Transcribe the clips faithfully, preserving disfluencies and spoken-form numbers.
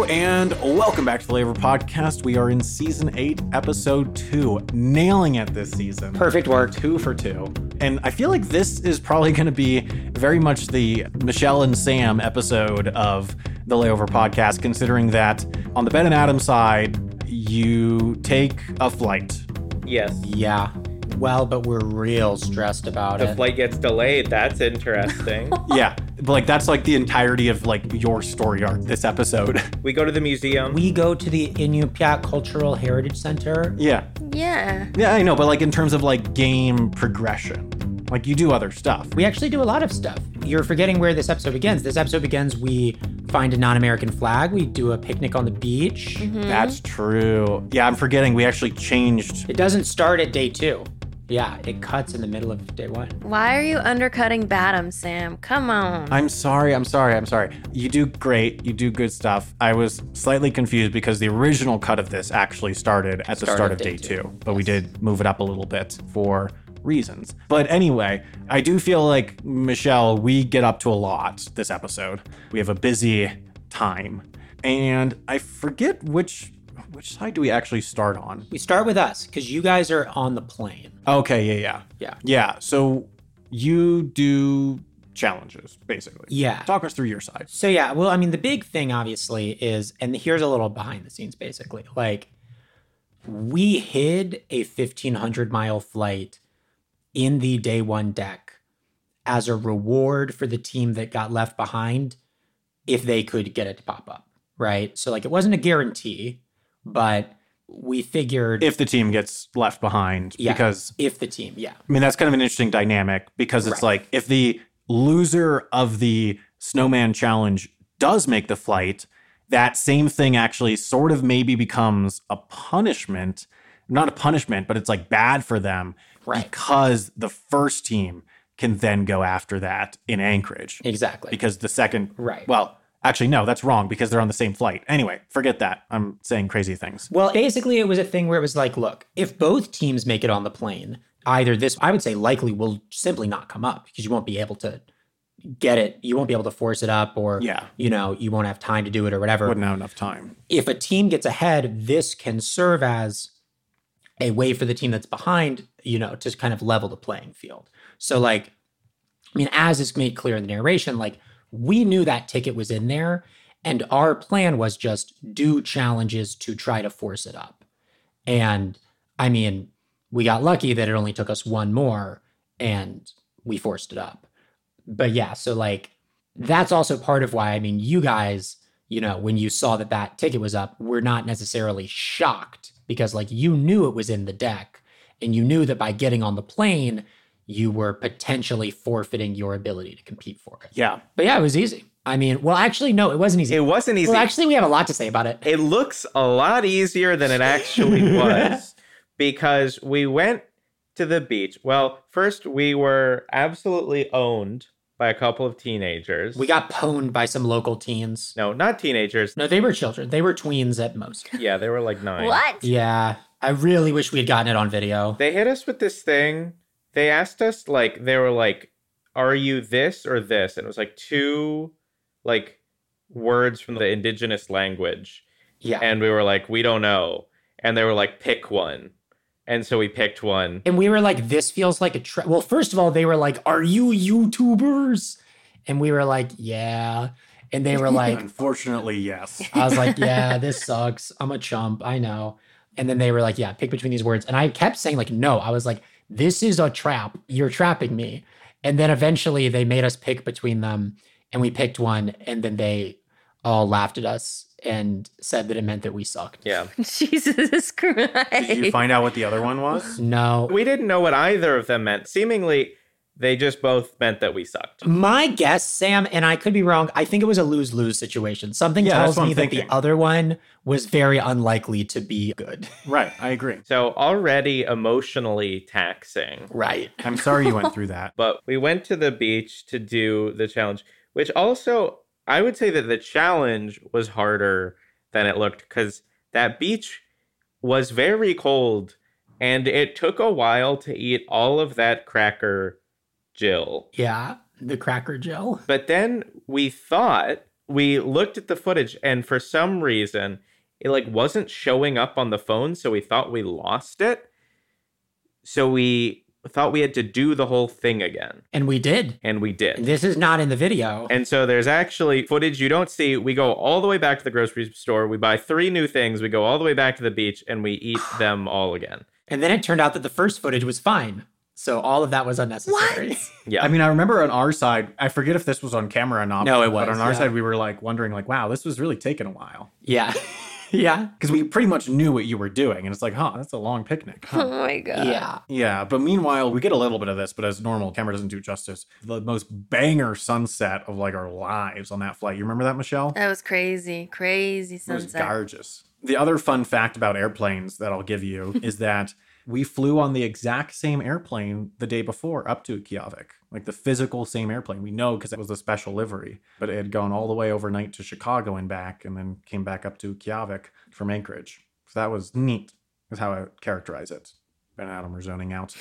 Hello and welcome back to the Layover Podcast. We are in season eight, episode two, nailing it this season. Perfect work. Two for two. And I feel like this is probably going to be very much the Michelle and Sam episode of the Layover Podcast, considering that on the Ben and Adam side, you take a flight. Yes. Yeah. Well, but we're real stressed about The it. flight gets delayed. That's interesting. Yeah. But like that's like the entirety of like your story arc this episode. We go to the museum. We go to the Inupiat Cultural Heritage Center. Yeah. Yeah. Yeah, I know, but like in terms of like game progression, like you do other stuff. We actually do a lot of stuff. You're forgetting where this episode begins. This episode begins, we find a non-American flag. We do a picnic on the beach. Mm-hmm. That's true. Yeah, I'm forgetting we actually changed. It doesn't start at day two. Yeah, it cuts in the middle of day one. Why are you undercutting Badam, Sam? Come on. I'm sorry, I'm sorry, I'm sorry. You do great. You do good stuff. I was slightly confused because the original cut of this actually started at the Start start of of day day two. two, but we did move it up a little bit for reasons. But anyway, I do feel like, Michelle, we get up to a lot this episode. We have a busy time. And I forget which which side do we actually start on? We start with us, because you guys are on the plane. Okay, yeah, yeah. Yeah. Yeah, so you do challenges, basically. Yeah. Talk us through your side. So yeah, well, I mean, the big thing obviously is, and here's a little behind the scenes basically, like we hid a fifteen hundred mile flight in the day one deck as a reward for the team that got left behind if they could get it to pop up, right? So like it wasn't a guarantee, but we figured If the team gets left behind, yeah, because if the team, yeah. I mean, that's kind of an interesting dynamic because it's Right. like if the loser of the Snowman Challenge does make the flight, that same thing actually sort of maybe becomes a punishment. Not a punishment, but it's like bad for them Right. because the first team can then go after that in Anchorage. Exactly. Because the second, Right. well, actually, no, that's wrong because they're on the same flight. Anyway, forget that. I'm saying crazy things. Well, basically, it was a thing where it was like, look, if both teams make it on the plane, either this, I would say likely will simply not come up because you won't be able to get it. You won't be able to force it up or, Yeah. you know, you won't have time to do it or whatever. Wouldn't have enough time. If a team gets ahead, this can serve as a way for the team that's behind, you know, to kind of level the playing field. So like, I mean, as is made clear in the narration, like we knew that ticket was in there and our plan was just do challenges to try to force it up. And I mean, we got lucky that it only took us one more and we forced it up. But yeah, so like, that's also part of why, I mean, you guys, you know, when you saw that that ticket was up, were not necessarily shocked because like you knew it was in the deck and you knew that by getting on the plane, you were potentially forfeiting your ability to compete for it. Yeah. But yeah, it was easy. I mean, well, actually, no, it wasn't easy. It wasn't easy. Well, actually, we have a lot to say about it. It looks a lot easier than it actually was because we went to the beach. Well, first we were absolutely owned by a couple of teenagers. We got pwned by some local teens. No, not teenagers. No, they were children. They were tweens at most. Yeah, they were like nine. What? Yeah, I really wish we had gotten it on video. They hit us with this thing. They asked us, like, they were like, are you this or this? And it was like two, like, words from the indigenous language. Yeah. And we were like, we don't know. And they were like, pick one. And so we picked one. And we were like, this feels like a tra- well, first of all, they were like, are you YouTubers? And we were like, yeah. And they were like, Unfortunately, yes. I was like, yeah, this sucks. I'm a chump. I know. And then they were like, yeah, pick between these words. And I kept saying like, no. I was like, this is a trap. You're trapping me. And then eventually they made us pick between them and we picked one. And then they all laughed at us and said that it meant that we sucked. Yeah. Jesus Christ. Did you find out what the other one was? No. We didn't know what either of them meant. Seemingly, they just both meant that we sucked. My guess, Sam, and I could be wrong, I think it was a lose-lose situation. Something Yeah, that's tells what me I'm that thinking. the other one was very unlikely to be good. Right, I agree. So already emotionally taxing. Right. I'm sorry you went through that. But we went to the beach to do the challenge, which also, I would say that the challenge was harder than it looked because that beach was very cold and it took a while to eat all of that cracker Jill. Yeah. The cracker gel. But then we thought we looked at the footage, and for some reason, it like wasn't showing up on the phone, so we thought we lost it. So we thought we had to do the whole thing again. And we did. And we did. This is not in the video. And so there's actually footage you don't see. We go all the way back to the grocery store. We buy three new things. We go all the way back to the beach, and we eat them all again. And then it turned out that the first footage was fine. So all of that was unnecessary. What? Yeah. I mean, I remember on our side, I forget if this was on camera or not. No, it was, But on our yeah. side, we were like wondering, like, wow, this was really taking a while. Yeah. Yeah. Because we pretty much knew what you were doing. And it's like, huh, that's a long picnic. Huh? Oh my God. Yeah. Yeah, but meanwhile, we get a little bit of this, but as normal, camera doesn't do justice. The most banger sunset of like our lives on that flight. You remember that, Michelle? That was crazy. Crazy It was sunset. gorgeous. The other fun fact about airplanes that I'll give you is that we flew on the exact same airplane the day before up to Reykjavik. Like the physical same airplane. We know because it was a special livery, but it had gone all the way overnight to Chicago and back, and then came back up to Reykjavik from Anchorage. So that was neat, is how I would characterize it. Ben and Adam are zoning out.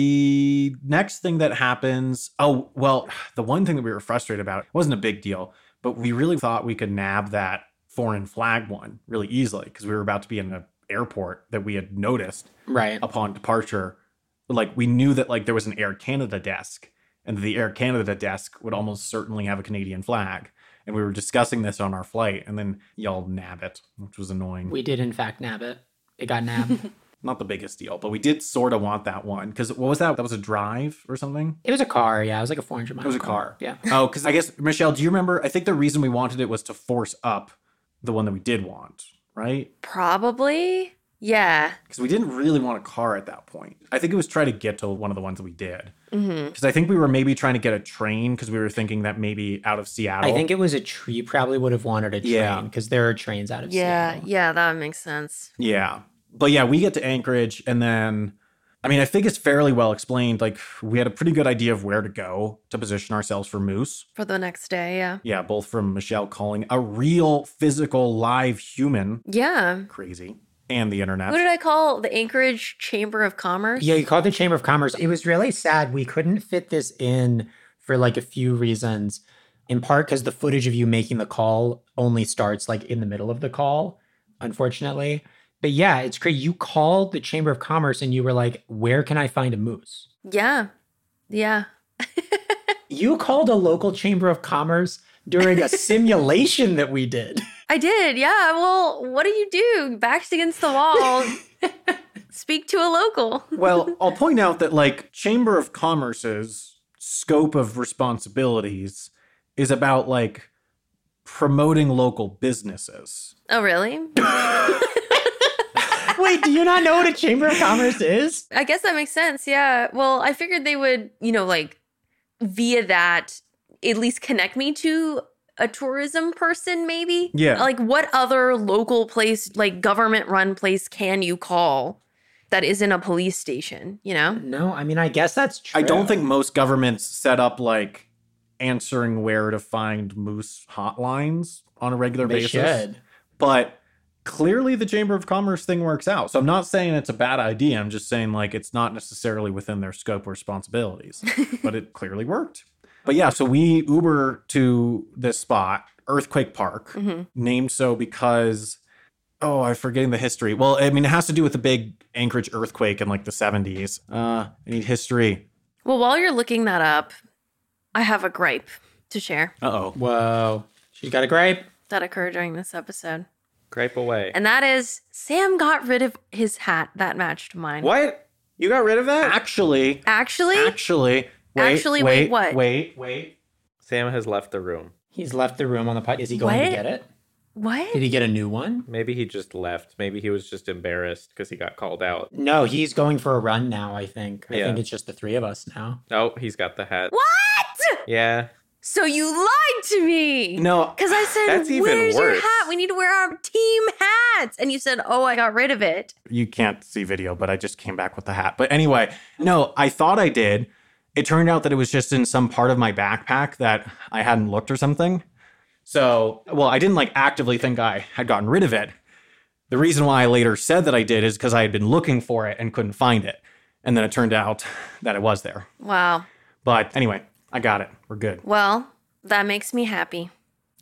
The next thing that happens, oh, well, the one thing that we were frustrated about wasn't a big deal, but we really thought we could nab that foreign flag one really easily because we were about to be in an airport that we had noticed Right. upon departure. Like we knew that like there was an Air Canada desk, and the Air Canada desk would almost certainly have a Canadian flag. And we were discussing this on our flight, and then y'all nab it, which was annoying. We did, in fact, nab it. It got nabbed. Not the biggest deal, but we did sort of want that one. Because what was that? That was a drive or something? It was a car. Yeah. It was like a four hundred mile It was a car. Yeah. Oh, because I guess, Michelle, do you remember? I think the reason we wanted it was to force up the one that we did want, right? Probably. Yeah. Because we didn't really want a car at that point. I think it was try to get to one of the ones that we did. Mm-hmm. Because I think we were maybe trying to get a train because we were thinking that maybe out of Seattle. I think it was a tree. Probably would have wanted a train Yeah. because there are trains out of Yeah. Seattle. Yeah. That makes sense. Yeah. But yeah, we get to Anchorage, and then, I mean, I think it's fairly well explained. Like, we had a pretty good idea of where to go to position ourselves for moose. For the next day. Yeah. Yeah, both from Michelle calling a real physical live human Yeah. crazy, and the internet. Who did I call? The Anchorage Chamber of Commerce? Yeah, you called the Chamber of Commerce. It was really sad. We couldn't fit this in for like a few reasons. In part because the footage of you making the call only starts like in the middle of the call, unfortunately. But yeah, it's great. You called the Chamber of Commerce and you were like, where can I find a moose? Yeah. Yeah. You called a local Chamber of Commerce during a simulation that we did. I did. Yeah. Well, what do you do? Backs against the wall. Speak to a local. Well, I'll point out that, like, Chamber of Commerce's scope of responsibilities is about, like, promoting local businesses. Oh, really? Wait, do you not know what a Chamber of Commerce is? I guess that makes sense. Yeah. Well, I figured they would, you know, like via that, at least connect me to a tourism person, maybe. Yeah. Like, what other local place, like government run place, can you call that isn't a police station, you know? No, I mean, I guess that's true. I don't think most governments set up, like, answering where to find moose hotlines on a regular they basis. should. But clearly the Chamber of Commerce thing works out. So I'm not saying it's a bad idea. I'm just saying, like, it's not necessarily within their scope of responsibilities, but it clearly worked. But yeah, so we Uber to this spot, Earthquake Park, Mm-hmm. named so because, oh, I'm forgetting the history. Well, I mean, it has to do with the big Anchorage earthquake in like the seventies. Uh, I need history. Well, while you're looking that up, I have a gripe to share Uh-oh. Whoa. She's got a gripe. that occurred during this episode. Gripe away. And that is Sam got rid of his hat that matched mine. What? You got rid of that? Actually, Actually? actually, wait, Actually, wait, what? Wait, wait. Sam has left the room. He's left the room on the pod. Is he going What? to get it? What? Did he get a new one? Maybe he just left. Maybe he was just embarrassed because he got called out. No, he's going for a run now, I think. I Yeah. think it's just the three of us now. Oh, he's got the hat. What? Yeah. So you lied to me. No, Because I said, That's even where's your worse. hat? We need to wear our team hats. And you said, oh, I got rid of it. you can't see video, but I just came back with the hat. But anyway, no, I thought I did. It turned out that it was just in some part of my backpack that I hadn't looked or something. So, well, I didn't like actively think I had gotten rid of it. The reason why I later said that I did is because I had been looking for it and couldn't find it. And then it turned out that it was there. Wow. But anyway, I got it. We're good. Well, that makes me happy.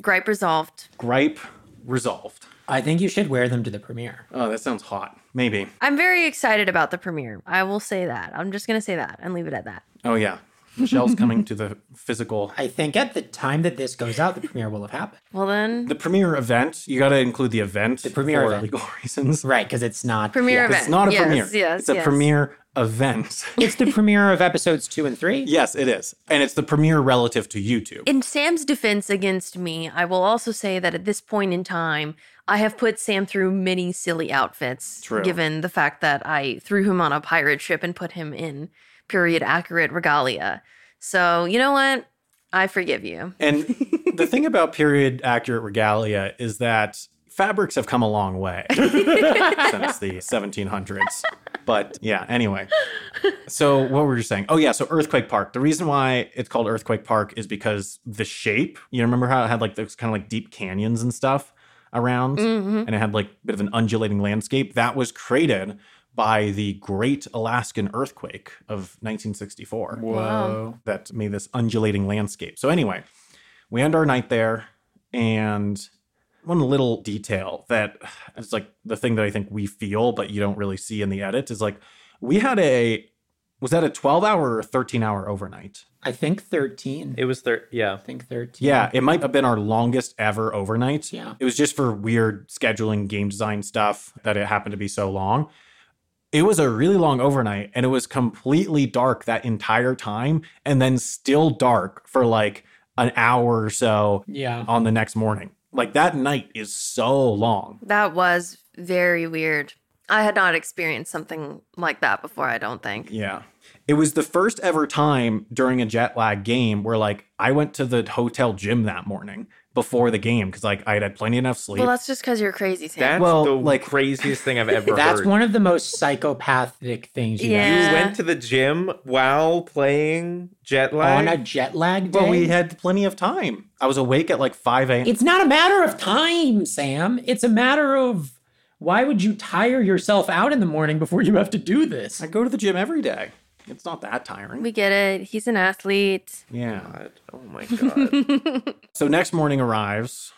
Gripe resolved. Gripe resolved. I think you should wear them to the premiere. Oh, that sounds hot. Maybe. I'm very excited about the premiere. I will say that. I'm just going to say that and leave it at that. Oh, yeah. Michelle's coming to the physical. I think at the time that this goes out, the premiere will have happened. Well, then, The premiere event, you got to include the event. The premiere for event. legal reasons. Right, because it's not. premiere yeah. event. It's not a yes, premiere. Yes, it's a yes. premiere event. It's the premiere of episodes two and three. Yes, it is. And it's the premiere relative to YouTube. In Sam's defense against me, I will also say that at this point in time, I have put Sam through many silly outfits, True. given the fact that I threw him on a pirate ship and put him in period accurate regalia. So, you know what? I forgive you. And the thing about period accurate regalia is that fabrics have come a long way since the seventeen hundreds. But yeah, anyway. So what were you saying? Oh yeah, so Earthquake Park. The reason why it's called Earthquake Park is because the shape, you remember how it had like those kind of like deep canyons and stuff around? Mm-hmm. And it had like a bit of an undulating landscape. That was created by the Great Alaskan Earthquake of nineteen sixty-four. Whoa. That made this undulating landscape. So anyway, we end our night there, and one little detail that is like the thing that I think we feel, but you don't really see in the edit is like we had a, was that a twelve hour or thirteen hour overnight? I think thirteen. It was thir- yeah. I think thirteen. Yeah, it might have been our longest ever overnight. Yeah. It was just for weird scheduling game design stuff that it happened to be so long. It was a really long overnight, and it was completely dark that entire time, and then still dark for like an hour or so Yeah. on the next morning. Like that night is so long. That was very weird. I had not experienced something like that before, I don't think. Yeah. It was the first ever time during a jet lag game where like I went to the hotel gym that morning before the game because like I had had plenty enough sleep. Well, that's just because you're crazy, Sam. That's Well, the like- craziest thing I've ever That's heard. one of the most psychopathic things you Yeah. You went to the gym while playing jet know. lag? On a jet lag day. Well, we had plenty of time. I was awake at like five a.m. It's not a matter of time, Sam. It's a matter of why would you tire yourself out in the morning before you have to do this? I go to the gym every day. It's not that tiring. We get it. He's an athlete. Yeah. God. Oh my god. So next morning arrives,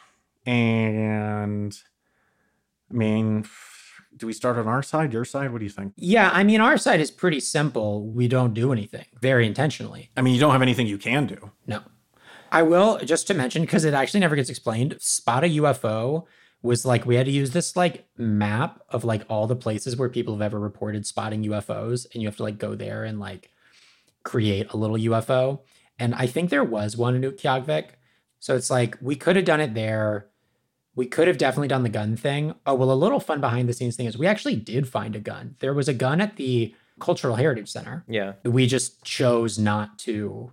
and I mean, do we start on our side, your side? What do you think? Yeah, I mean, our side is pretty simple. We don't do anything very intentionally. I mean, you don't have anything you can do. No. I will, just to mention, because it actually never gets explained, spot a U F O was like, we had to use this like map of like all the places where people have ever reported spotting U F Os. And you have to like go there and like create a little U F O. And I think there was one in Utqiagvik. So it's like, we could have done it there. We could have definitely done the gun thing. Oh, well, a little fun behind the scenes thing is we actually did find a gun. There was a gun at the Cultural Heritage Center. Yeah. We just chose not to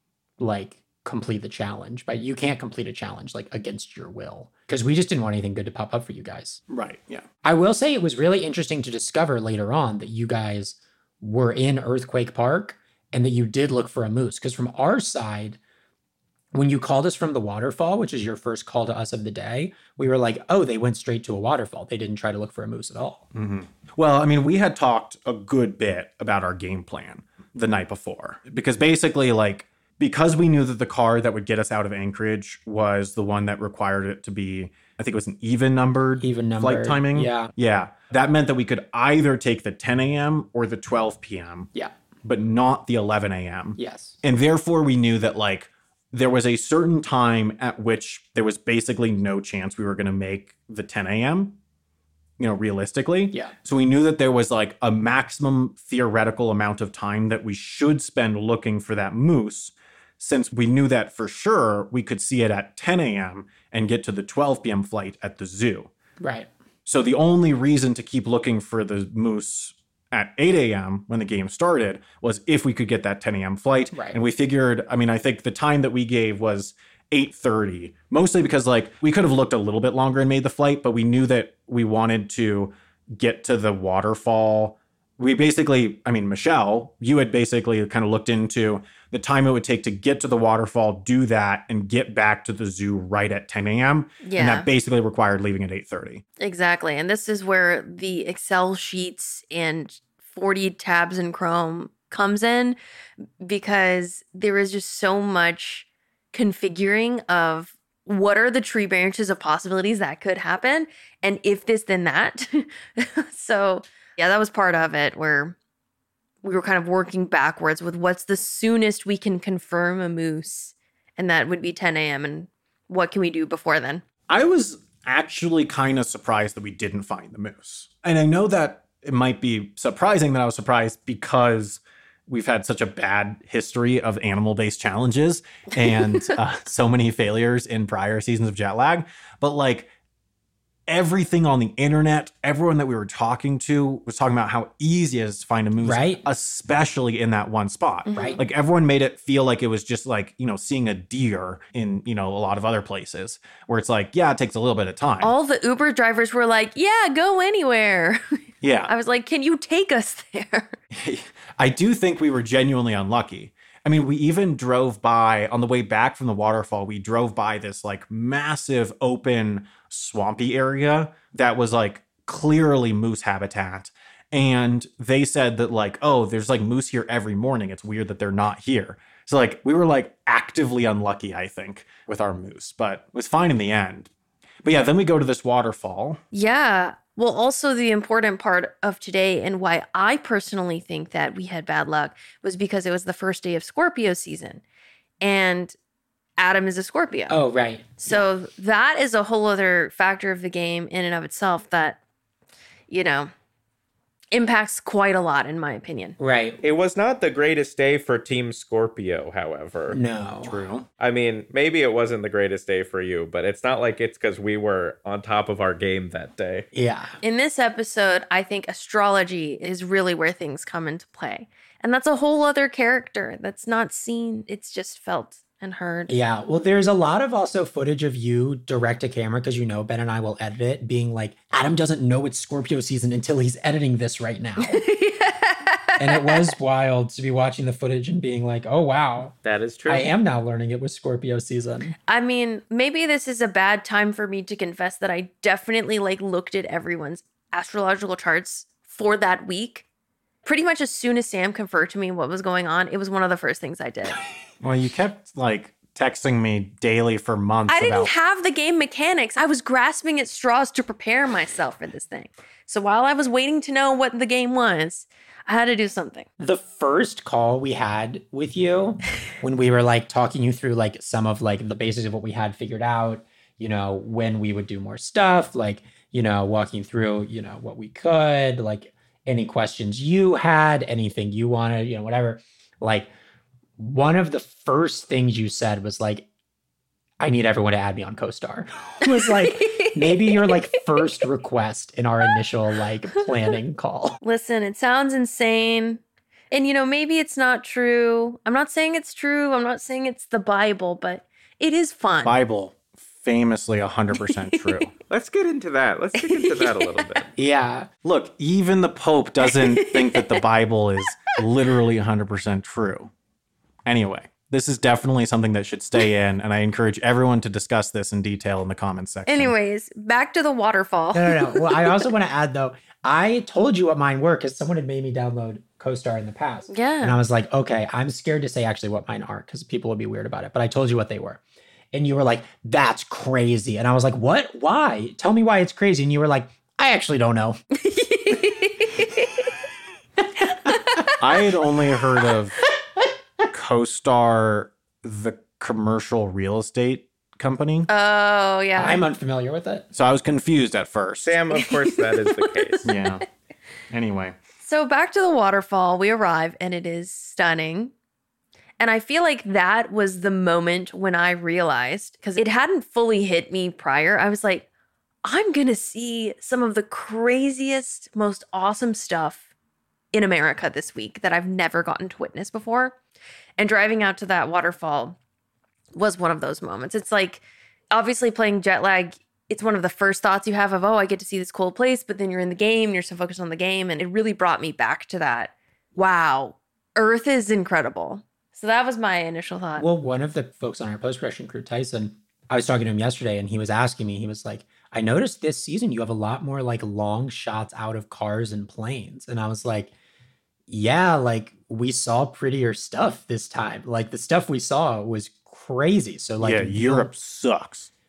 like complete the challenge, but you can't complete a challenge like against your will because we just didn't want anything good to pop up for you guys. Right. Yeah. I will say it was really interesting to discover later on that you guys were in Earthquake Park and that you did look for a moose, because from our side, when you called us from the waterfall, which is your first call to us of the day, we were like, oh, they went straight to a waterfall. They didn't try to look for a moose at all. Mm-hmm. Well, I mean, we had talked a good bit about our game plan the night before because basically, like, because we knew that the car that would get us out of Anchorage was the one that required it to be, I think it was an even numbered Even flight numbered, timing. yeah. Yeah. That meant that we could either take the ten a.m. or the twelve p.m., Yeah. but not the eleven a.m. Yes. And therefore, we knew that, like, there was a certain time at which there was basically no chance we were going to make the ten a.m., you know, realistically. Yeah. So we knew that there was like a maximum theoretical amount of time that we should spend looking for that moose, since we knew that for sure we could see it at ten a.m. and get to the twelve p.m. flight at the zoo. Right. So the only reason to keep looking for the moose at eight a.m. when the game started was if we could get that ten a.m. flight. Right. And we figured, I mean, I think the time that we gave was eight thirty, mostly because like we could have looked a little bit longer and made the flight, but we knew that we wanted to get to the waterfall. We basically, I mean, Michelle, you had basically kind of looked into the time it would take to get to the waterfall, do that, and get back to the zoo right at ten a.m. Yeah. And that basically required leaving at eight thirty. Exactly. And this is where the Excel sheets and forty tabs in Chrome comes in, because there is just so much configuring of what are the tree branches of possibilities that could happen? And if this, then that. So yeah, that was part of it where we were kind of working backwards with what's the soonest we can confirm a moose. And that would be ten a.m. And what can we do before then? I was actually kind of surprised that we didn't find the moose. And I know that it might be surprising that I was surprised because we've had such a bad history of animal-based challenges and uh, so many failures in prior seasons of Jet Lag. But like everything on the internet, everyone that we were talking to was talking about how easy it is to find a moose, Right. especially in that one spot. Right. Like everyone made it feel like it was just like, you know, seeing a deer in, you know, a lot of other places where it's like, yeah, it takes a little bit of time. All the Uber drivers were like, yeah, go anywhere. yeah. I was like, can you take us there? I do think we were genuinely unlucky. I mean, we even drove by on the way back from the waterfall. We drove by this like massive open swampy area that was like clearly moose habitat. And they said that like, oh, there's like moose here every morning. It's weird that they're not here. So like we were like actively unlucky, I think, with our moose, but it was fine in the end. But yeah, then we go to this waterfall. Yeah. Well, also the important part of today and why I personally think that we had bad luck was because it was the first day of Scorpio season. And Adam is a Scorpio. Oh, right. So that is a whole other factor of the game in and of itself that, you know, impacts quite a lot, in my opinion. Right. It was not the greatest day for Team Scorpio, however. No. True. I mean, maybe it wasn't the greatest day for you, but it's not like it's because we were on top of our game that day. Yeah. In this episode, I think astrology is really where things come into play. And that's a whole other character that's not seen. It's just felt and heard. Yeah. Well, there's a lot of also footage of you direct to camera because, you know, Ben and I will edit it being like, Adam doesn't know it's Scorpio season until he's editing this right now. And it was wild to be watching the footage and being like, oh, wow. That is true. I am now learning it was Scorpio season. I mean, maybe this is a bad time for me to confess that I definitely like looked at everyone's astrological charts for that week. Pretty much as soon as Sam conferred to me what was going on, it was one of the first things I did. Well, you kept like texting me daily for months. I didn't about- have the game mechanics. I was grasping at straws to prepare myself for this thing. So while I was waiting to know what the game was, I had to do something. The first call we had with you when we were like talking you through like some of like the basics of what we had figured out, you know, when we would do more stuff, like, you know, walking through, you know, what we could, like any questions you had, anything you wanted, you know, whatever. Like one of the first things you said was like, I need everyone to add me on CoStar. It was like maybe your like first request in our initial like planning call. Listen, it sounds insane. And, you know, maybe it's not true. I'm not saying it's true. I'm not saying it's the Bible, but it is fun. Bible, famously one hundred percent true. Let's get into that. Let's dig into that a little bit. Yeah. Look, even the Pope doesn't think that the Bible is literally one hundred percent true. Anyway, this is definitely something that should stay in, and I encourage everyone to discuss this in detail in the comments section. Anyways, back to the waterfall. No, no, no. Well, I also want to add though, I told you what mine were because someone had made me download CoStar in the past. Yeah. And I was like, okay, I'm scared to say actually what mine are because people would be weird about it. But I told you what they were. And you were like, that's crazy. And I was like, what? Why? Tell me why it's crazy. And you were like, I actually don't know. I had only heard of CoStar, the commercial real estate company. Oh, yeah. I'm unfamiliar with it. So I was confused at first. Sam, of course, that is the case. Yeah. Anyway. So back to the waterfall, we arrive and it is stunning. And I feel like that was the moment when I realized, because it hadn't fully hit me prior, I was like, I'm going to see some of the craziest, most awesome stuff in America this week that I've never gotten to witness before. And driving out to that waterfall was one of those moments. It's like, obviously playing Jet Lag, it's one of the first thoughts you have of, oh, I get to see this cool place, but then you're in the game, you're so focused on the game. And it really brought me back to that. Wow, Earth is incredible. So that was my initial thought. Well, one of the folks on our post-production crew, Tyson, I was talking to him yesterday and he was asking me, he was like, I noticed this season you have a lot more like long shots out of cars and planes. And I was like, yeah, like we saw prettier stuff this time. Like the stuff we saw was crazy. So like yeah, Europe sucks.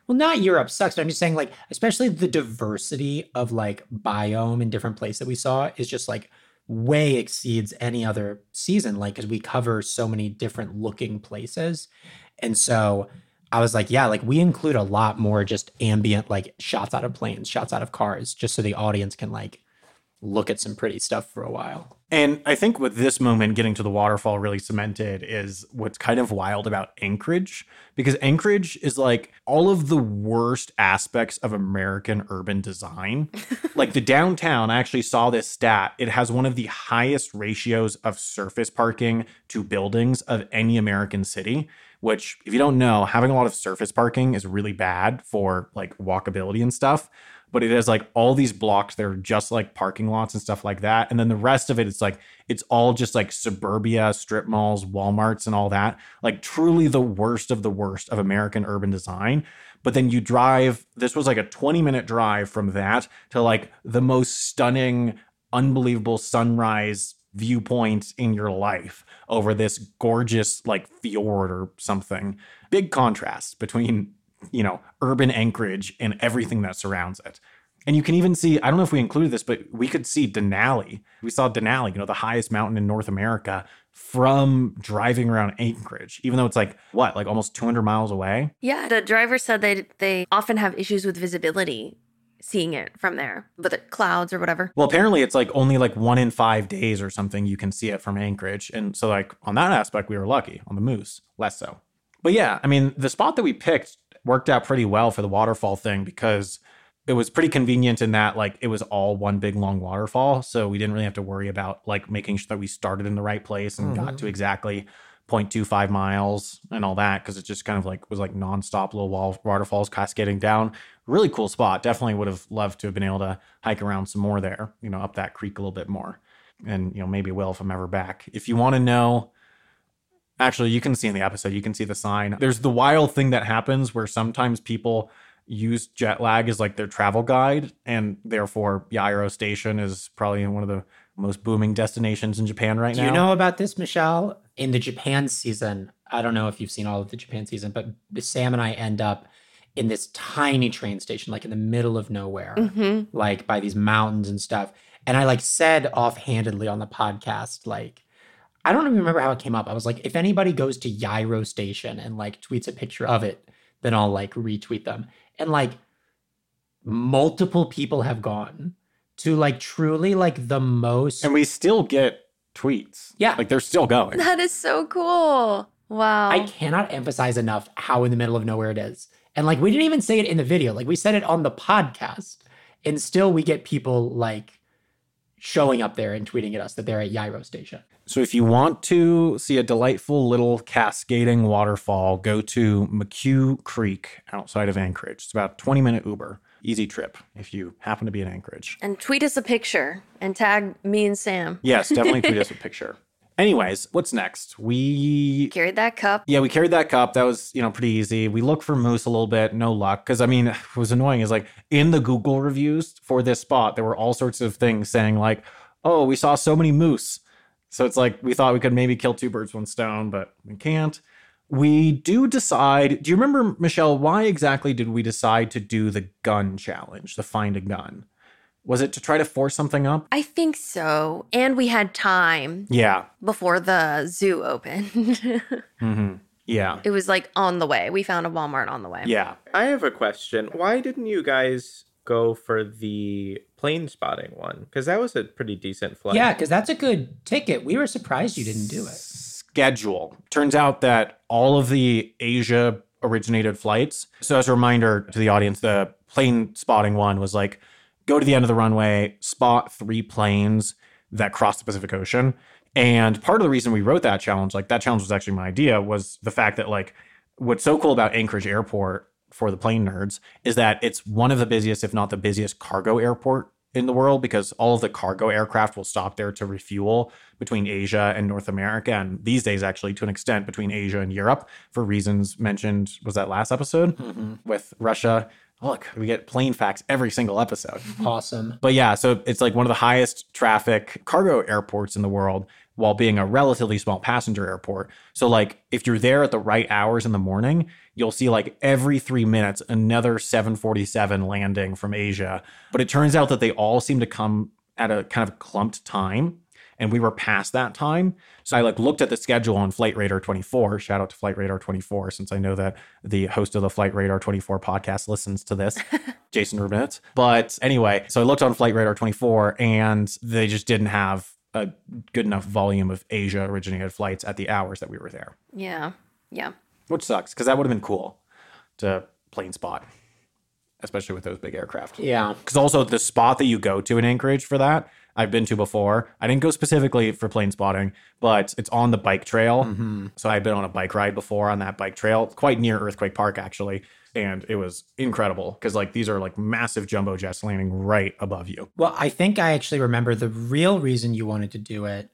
Well, not Europe sucks, but I'm just saying, like, especially the diversity of like biome in different places that we saw is just like way exceeds any other season. Like, because we cover so many different looking places. And so I was like, yeah, like we include a lot more just ambient, like shots out of planes, shots out of cars, just so the audience can like look at some pretty stuff for a while. And I think with this moment getting to the waterfall really cemented is what's kind of wild about Anchorage, because Anchorage is like all of the worst aspects of American urban design. Like the downtown, I actually saw this stat. It has one of the highest ratios of surface parking to buildings of any American city, which if you don't know, having a lot of surface parking is really bad for like walkability and stuff. But it has like all these blocks that are just like parking lots and stuff like that. And then the rest of it, it's like, it's all just like suburbia, strip malls, Walmarts and all that. Like truly the worst of the worst of American urban design. But then you drive, this was like a twenty minute drive from that to like the most stunning, unbelievable sunrise viewpoint in your life over this gorgeous like fjord or something. Big contrast between, you know, urban Anchorage and everything that surrounds it. And you can even see, I don't know if we included this, but we could see Denali. We saw Denali, you know, the highest mountain in North America from driving around Anchorage, even though it's like, what, like almost two hundred miles away? Yeah, the driver said they they often have issues with visibility seeing it from there, with the clouds or whatever. Well, apparently it's like only like one in five days or something you can see it from Anchorage. And so like on that aspect, we were lucky. On the Moose, less so. But yeah, I mean, the spot that we picked worked out pretty well for the waterfall thing because it was pretty convenient in that like it was all one big long waterfall. So we didn't really have to worry about like making sure that we started in the right place and mm-hmm. got to exactly zero point two five miles and all that, because it just kind of like was like nonstop little wall waterfalls cascading down. Really cool spot. Definitely would have loved to have been able to hike around some more there, you know, up that creek a little bit more. And, you know, maybe will if I'm ever back. If you want to know, actually, you can see in the episode, you can see the sign. There's the wild thing that happens where sometimes people use jet lag as like their travel guide, and therefore Yairo Station is probably one of the most booming destinations in Japan right now. Do you know about this, Michelle? In the Japan season, I don't know if you've seen all of the Japan season, but Sam and I end up in this tiny train station, like in the middle of nowhere, mm-hmm. like by these mountains and stuff. And I like said offhandedly on the podcast, like, I don't even remember how it came up. I was like, if anybody goes to Yairo Station and like tweets a picture of it, then I'll like retweet them. And like multiple people have gone to like truly like the most. And we still get tweets. Yeah. Like they're still going. That is so cool. Wow. I cannot emphasize enough how in the middle of nowhere it is. And like, we didn't even say it in the video. Like we said it on the podcast, and still we get people like showing up there and tweeting at us that they're at Yairo Station. So if you want to see a delightful little cascading waterfall, go to McHugh Creek outside of Anchorage. It's about a twenty minute Uber. Easy trip if you happen to be in Anchorage. And tweet us a picture and tag me and Sam. Yes, definitely tweet us a picture. Anyways, what's next? We carried that cup. Yeah, we carried that cup. That was, you know, pretty easy. We looked for moose a little bit, no luck. Because, I mean, what was annoying is like in the Google reviews for this spot, there were all sorts of things saying like, oh, we saw so many moose. So it's like we thought we could maybe kill two birds, one stone, but we can't. We do decide. Do you remember, Michelle, why exactly did we decide to do the gun challenge, the find a gun? Was it to try to force something up? I think so. And we had time. Yeah. Before the zoo opened. mm-hmm. Yeah. It was like on the way. We found a Walmart on the way. Yeah. I have a question. Why didn't you guys go for the plane spotting one? Because that was a pretty decent flight. Yeah, because that's a good ticket. We were surprised you didn't do it. Schedule. Turns out that all of the Asia originated flights. So as a reminder to the audience, the plane spotting one was like, go to the end of the runway, spot three planes that cross the Pacific Ocean. And part of the reason we wrote that challenge, like that challenge was actually my idea, was the fact that like what's so cool about Anchorage Airport for the plane nerds is that it's one of the busiest, if not the busiest cargo airport in the world, because all of the cargo aircraft will stop there to refuel between Asia and North America. And these days, actually, to an extent, between Asia and Europe for reasons mentioned, was that last episode mm-hmm. with Russia. Oh, look, we get plane facts every single episode. Awesome. But yeah, so it's like one of the highest traffic cargo airports in the world. while being a relatively small passenger airport. So like if you're there at the right hours in the morning, you'll see like every three minutes another seven forty-seven landing from Asia. But it turns out that they all seem to come at a kind of clumped time. And we were past that time. So I like looked at the schedule on Flight Radar twenty-four. Shout out to Flight Radar twenty-four, since I know that the host of the Flight Radar twenty-four podcast listens to this, Jason Rubinitz. But anyway, so I looked on Flight Radar twenty-four and they just didn't have a good enough volume of Asia originated flights at the hours that we were there. Yeah. Yeah. Which sucks, because that would have been cool to plane spot, especially with those big aircraft. Yeah. Because also the spot that you go to in Anchorage for that, I've been to before. I didn't go specifically for plane spotting, but it's on the bike trail. Mm-hmm. So I've been on a bike ride before on that bike trail, quite near Earthquake Park, actually. And it was incredible because like these are like massive jumbo jets landing right above you. Well, I think I actually remember the real reason you wanted to do it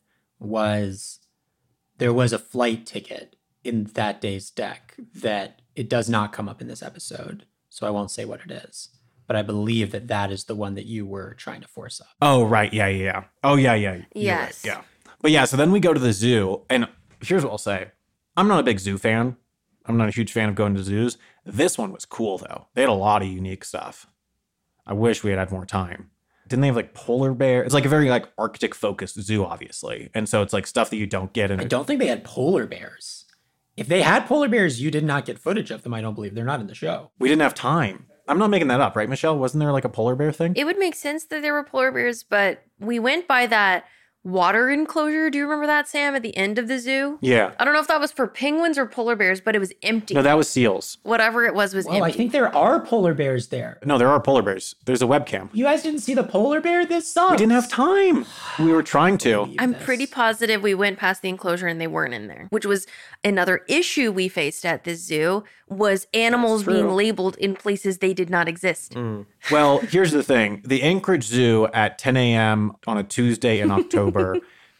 was there was a flight ticket in that day's deck that it does not come up in this episode. So I won't say what it is. But I believe that that is the one that you were trying to force up. Oh, right. Yeah, yeah, yeah. Oh, yeah, yeah. You're Yes. right. Yeah. But yeah, so then we go to the zoo. And here's what I'll say. I'm not a big zoo fan. I'm not a huge fan of going to zoos. This one was cool, though. They had a lot of unique stuff. I wish we had had more time. Didn't they have like polar bear? It's like a very like Arctic focused zoo, obviously. And so it's like stuff that you don't get in I a don't think they had polar bears. If they had polar bears, you did not get footage of them. I don't believe they're not in the show. We didn't have time. I'm not making that up, right, Michelle? Wasn't there like a polar bear thing? It would make sense that there were polar bears, but we went by that water enclosure. Do you remember that, Sam, at the end of the zoo? Yeah. I don't know if that was for penguins or polar bears, but it was empty. No, that was seals. Whatever it was was Well, empty. I think there are polar bears there. No, there are polar bears. There's a webcam. You guys didn't see the polar bear? This sucks. We didn't have time. We were trying to. I'm this. pretty positive we went past the enclosure and they weren't in there, which was another issue we faced at this zoo was animals That's being true. labeled in places they did not exist. Mm. Well, here's the thing. The Anchorage Zoo at ten a.m. on a Tuesday in October,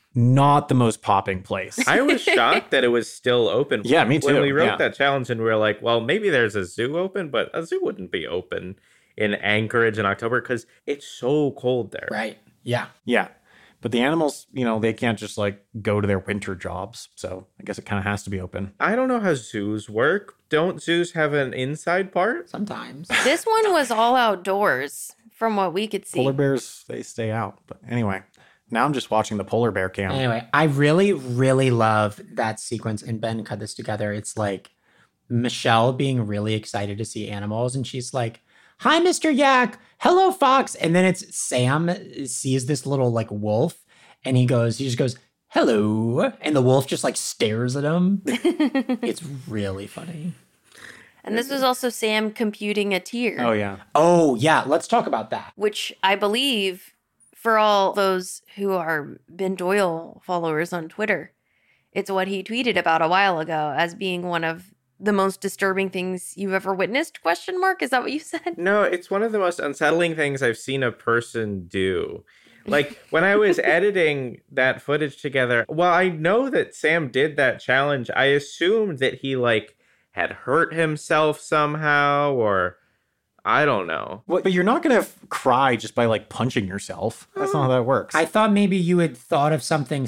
not the most popping place. I was shocked that it was still open. Yeah, me too. When we wrote Yeah. that challenge and we were like, well, maybe there's a zoo open, but a zoo wouldn't be open in Anchorage in October because it's so cold there. Right. Yeah. Yeah. But the animals, you know, they can't just like go to their winter jobs. So I guess it kind of has to be open. I don't know how zoos work. Don't zoos have an inside part? Sometimes. This one was all outdoors from what we could see. Polar bears, they stay out. But anyway, now I'm just watching the polar bear cam. Anyway, I really, really love that sequence, and Ben cut this together. It's like Michelle being really excited to see animals, and she's like, "Hi, Mister Yak. Hello, Fox." And then it's Sam sees this little like wolf, and he goes, he just goes, "Hello," and the wolf just like stares at him. It's really funny. And this was also Sam computing a tier. Oh, yeah. Oh yeah, let's talk about that. Which I believe for all those who are Ben Doyle followers on Twitter, it's what he tweeted about a while ago as being one of the most disturbing things you've ever witnessed, question mark? Is that what you said? No, it's one of the most unsettling things I've seen a person do. Like when I was editing that footage together, well, I know that Sam did that challenge. I assumed that he like had hurt himself somehow, or I don't know. Well, but you're not going to f- cry just by like punching yourself. That's not how that works. I thought maybe you had thought of something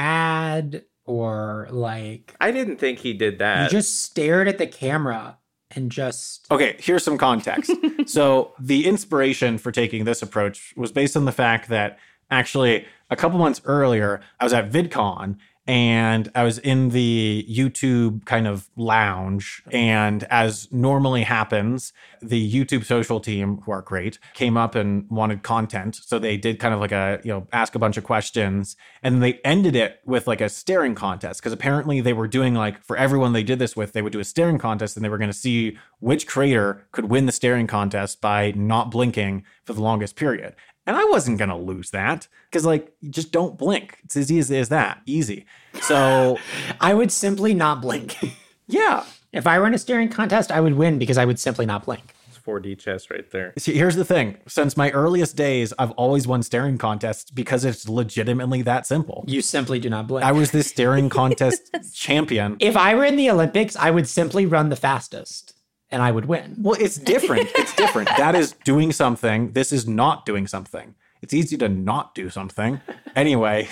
sad or like I didn't think he did that. you just stared at the camera and just Okay, here's some context. So the inspiration for taking this approach was based on the fact that actually a couple months earlier, I was at VidCon and I was in the YouTube kind of lounge. And as normally happens, the YouTube social team, who are great, came up and wanted content. So they did kind of like a, you know, ask a bunch of questions. And they ended it with like a staring contest. Because apparently they were doing like, for everyone they did this with, they would do a staring contest and they were going to see which creator could win the staring contest by not blinking for the longest period. And I wasn't going to lose that because, like, you just don't blink. It's as easy as that. Easy. So, I would simply not blink. yeah. If I were in a staring contest, I would win because I would simply not blink. It's four D chess right there. See, here's the thing. Since my earliest days, I've always won staring contests because it's legitimately that simple. You simply do not blink. I was this staring contest champion. if I were in the Olympics, I would simply run the fastest and I would win. Well, it's different. It's different. That is doing something. This is not doing something. It's easy to not do something. Anyway,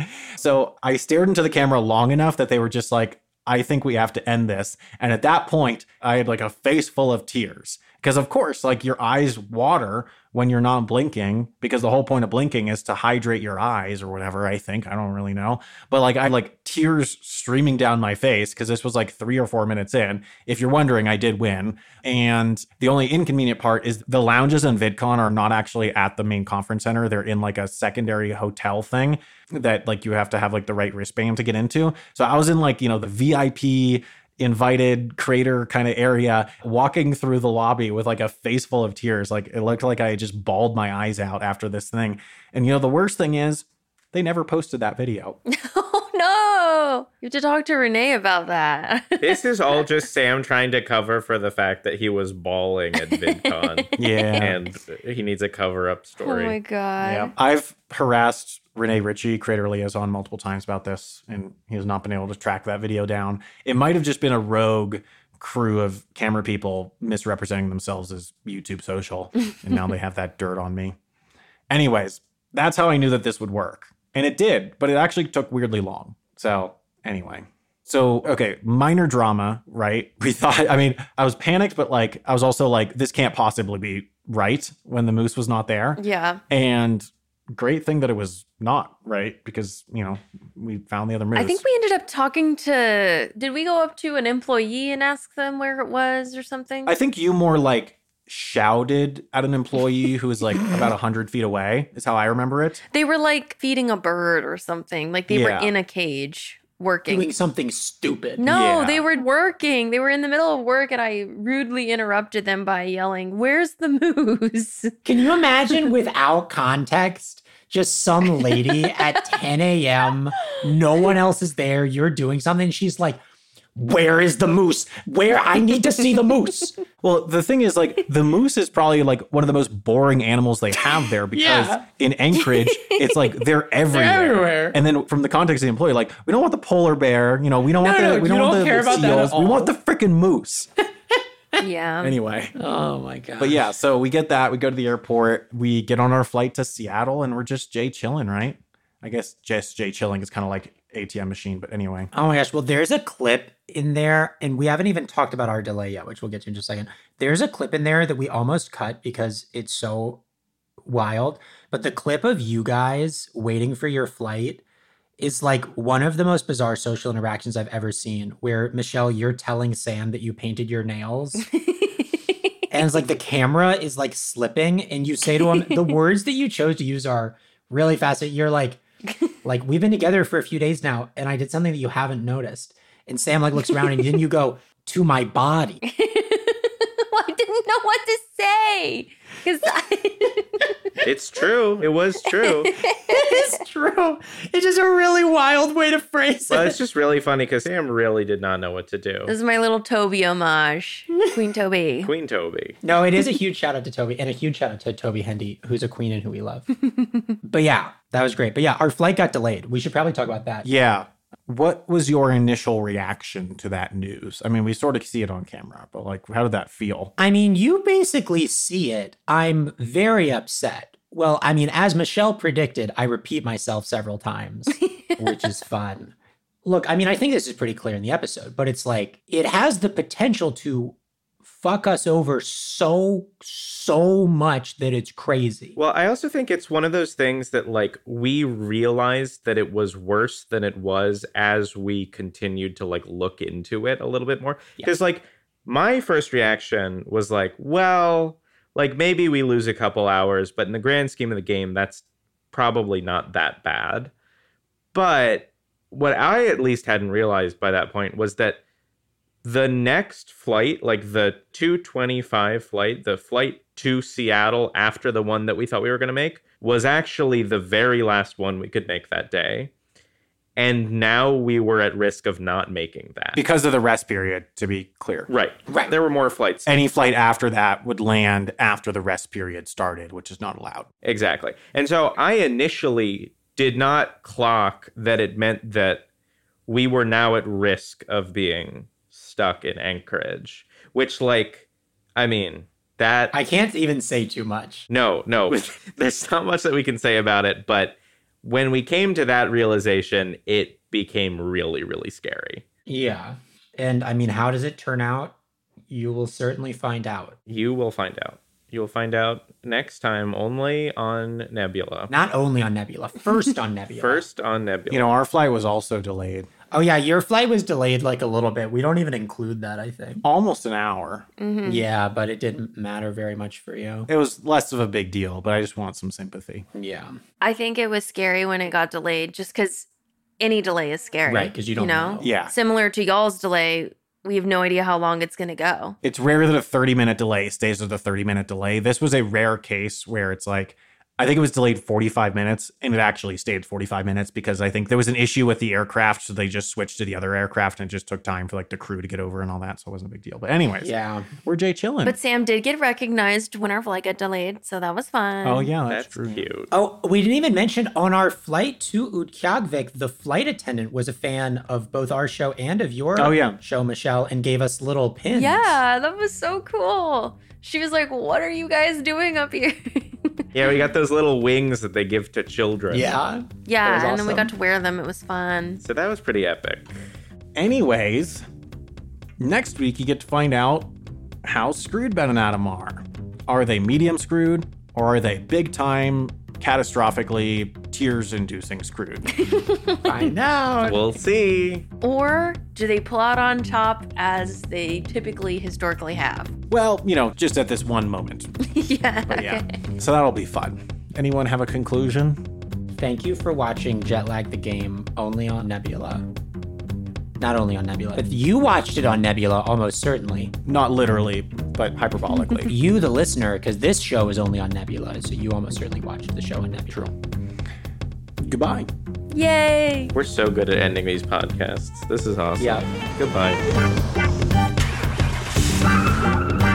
so I stared into the camera long enough that they were just like, I think we have to end this. And at that point, I had like a face full of tears. Because of course, like your eyes water when you're not blinking, because the whole point of blinking is to hydrate your eyes or whatever, I think. I don't really know. But like I had like tears streaming down my face because this was like three or four minutes in. If you're wondering, I did win. And the only inconvenient part is the lounges in VidCon are not actually at the main conference center. They're in like a secondary hotel thing that like you have to have like the right wristband to get into. So I was in like, you know, the V I P invited creator kind of area, walking through the lobby with like a face full of tears. Like it looked like I had just bawled my eyes out after this thing. And you know, the worst thing is they never posted that video. Oh no, you have to talk to Renee about that. This is all just Sam trying to cover for the fact that he was bawling at VidCon. Yeah. And he needs a cover-up story. Oh my God. Yeah. I've harassed Renee Ritchie, Creator Liaison, multiple times about this, and he has not been able to track that video down. It might have just been a rogue crew of camera people misrepresenting themselves as YouTube social, and now they have that dirt on me. Anyways, that's how I knew that this would work. And it did, but it actually took weirdly long. So anyway. So, okay, minor drama, right? We thought, I mean, I was panicked, but like, I was also like, this can't possibly be right when the moose was not there. Yeah. And great thing that it was not, right? Because, you know, we found the other moose. I think we ended up talking to, did we go up to an employee and ask them where it was or something? I think you more like shouted at an employee who was like about one hundred feet away, is how I remember it. They were like feeding a bird or something. Like they Yeah. were in a cage working. Doing something stupid. No, Yeah. they were working. They were in the middle of work and I rudely interrupted them by yelling, "Where's the moose?" Can you imagine without context? Just some lady at ten a.m., no one else is there, you're doing something. She's like, where is the moose? Where? I need to see the moose. Well, the thing is, like, the moose is probably like one of the most boring animals they have there because Yeah. in Anchorage, it's like they're everywhere. They're everywhere. And then from the context of the employee, like, we don't want the polar bear, you know, we don't No, want the no, we you don't want don't the care about that at seals, we want the all. freaking moose. Yeah. Anyway. Oh my God. But yeah, so we get that. We go to the airport. We get on our flight to Seattle, and we're just Jay chilling, right? I guess just Jay chilling is kind of like A T M machine, but anyway. Oh my gosh. Well, there's a clip in there, and we haven't even talked about our delay yet, which we'll get to in just a second. There's a clip in there that we almost cut because it's so wild. But the clip of you guys waiting for your flight is like one of the most bizarre social interactions I've ever seen, where Michelle, you're telling Sam that you painted your nails. And it's like the camera is like slipping, and you say to him, the words that you chose to use are really fascinating. You're like, like, we've been together for a few days now, and I did something that you haven't noticed. And Sam like looks around, and then you go, to my body. I didn't know what to say. 'Cause I- It's true. It was true. It's true. It's just a really wild way to phrase Well, it. it's just really funny because Sam really did not know what to do. This is my little Toby homage. Queen Toby. Queen Toby. No, it is a huge shout out to Toby, and a huge shout out to Toby Hendy, who's a queen and who we love. But yeah, that was great. But yeah, our flight got delayed. We should probably talk about that. Yeah. What was your initial reaction to that news? I mean, we sort of see it on camera, but like, how did that feel? I mean, you basically see it. I'm very upset. Well, I mean, as Michelle predicted, I repeat myself several times, which is fun. Look, I mean, I think this is pretty clear in the episode, but it's like, it has the potential to fuck us over so, so much that it's crazy. Well, I also think it's one of those things that, like, we realized that it was worse than it was as we continued to, like, look into it a little bit more. Because, like, my first reaction was like, well, like, maybe we lose a couple hours, but in the grand scheme of the game, that's probably not that bad. But what I at least hadn't realized by that point was that the next flight, like the two twenty-five flight, the flight to Seattle after the one that we thought we were going to make, was actually the very last one we could make that day. And now we were at risk of not making that. Because of the rest period, to be clear. Right. Right. There were more flights. Any flight after that would land after the rest period started, which is not allowed. Exactly. And so I initially did not clock that it meant that we were now at risk of being stuck in Anchorage, which, like, I mean, That I can't even say too much. No, no. There's not much that we can say about it, but when we came to that realization, it became really, really scary. Yeah. And I mean, how does it turn out? You will certainly find out. You will find out. You will find out next time only on Nebula. Not only on Nebula, first on Nebula. First on Nebula. You know, our flight was also delayed. Oh, yeah. Your flight was delayed like a little bit. We don't even include that, I think. Almost an hour. Mhm. Yeah, but it didn't matter very much for you. It was less of a big deal, but I just want some sympathy. Yeah. I think it was scary when it got delayed just because any delay is scary. Right, 'cause you don't know. Yeah. Similar to y'all's delay, we have no idea how long it's going to go. It's rare that a thirty minute delay stays with a thirty minute delay. This was a rare case where it's like, I think it was delayed forty-five minutes and it actually stayed forty-five minutes because I think there was an issue with the aircraft. So they just switched to the other aircraft and it just took time for like the crew to get over and all that. So it wasn't a big deal. But anyways, Yeah. we're Jay chilling. But Sam did get recognized when our flight got delayed, so that was fun. Oh, yeah, that's, That's true. cute. Oh, we didn't even mention on our flight to Utqiagvik, the flight attendant was a fan of both our show and of your Oh, yeah. show, Michelle, and gave us little pins. Yeah, that was so cool. She was like, "What are you guys doing up here?" Yeah, we got those little wings that they give to children. Yeah. yeah, That was and then we awesome. got to wear them. It was fun. So that was pretty epic. Anyways, next week you get to find out how screwed Ben and Adam are. Are they medium screwed or are they big time, catastrophically, tears inducing screwed? Find out. We'll see. Or do they pull out on top as they typically historically have? Well, you know, just at this one moment. yeah. But yeah, okay. so that'll be fun. Anyone have a conclusion? Thank you for watching Jetlag the Game only on Nebula. Not only on Nebula, but you watched it on Nebula almost certainly. Not literally, but hyperbolically. You, the listener, because this show is only on Nebula, so you almost certainly watched the show on Nebula. True. Goodbye. Yay. We're so good at ending these podcasts. This is awesome. Yeah. Goodbye.